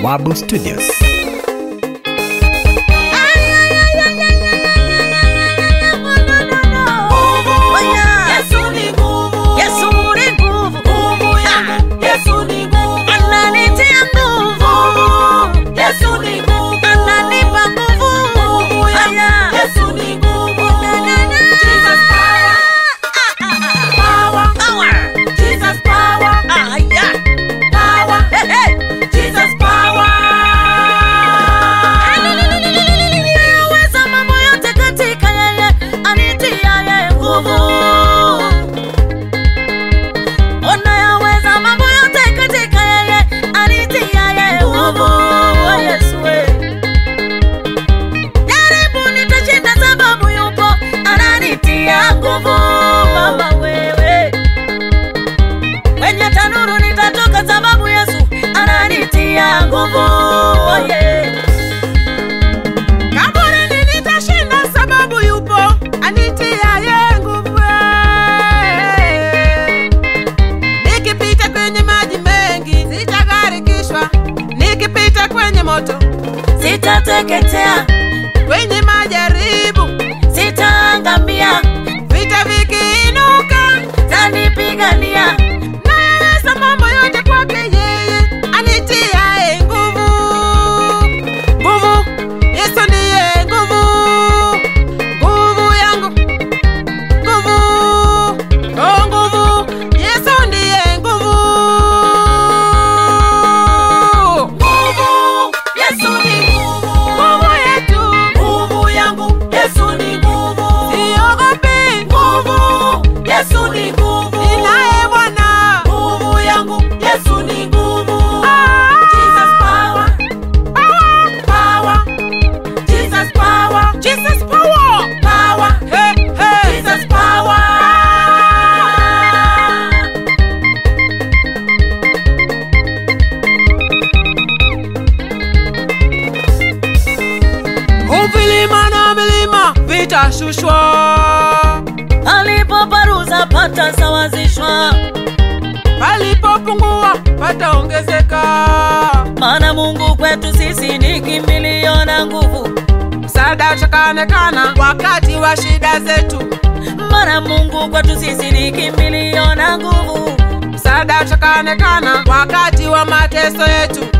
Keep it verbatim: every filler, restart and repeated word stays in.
Bawabu Studios. Sitateketea kwenye majaribu, sitaangamia vita vikiinuka tanipigania. Naweza mambo yote kwake yeye anitiaye nguvu. Nguvu, Yesu ndiye nguvu, nguvu yangu, nguvu, oh nguvu, Yesu ndiye nguvu. Nguvu, Yesu ni Yesu ni nguvu. Ninaye Bwana. Nguvu yangu. Yesu ni nguvu. Ah. Jesus power. Power. Power. Jesus power. Jesus power. Power. Hey, hey. Jesus power. Uvilima na milima vitashushwa, Alipoparuza pata sawazishwa, palipopungua pataongezeka. maana Mungu kwetu sisi ni kimbilio na nguvu. Msaada utakaonekana wakati wa shida zetu. Maana Mungu kwetu sisi ni kimbilio na nguvu. Msaada utakaonekana wakati wa mateso yetu.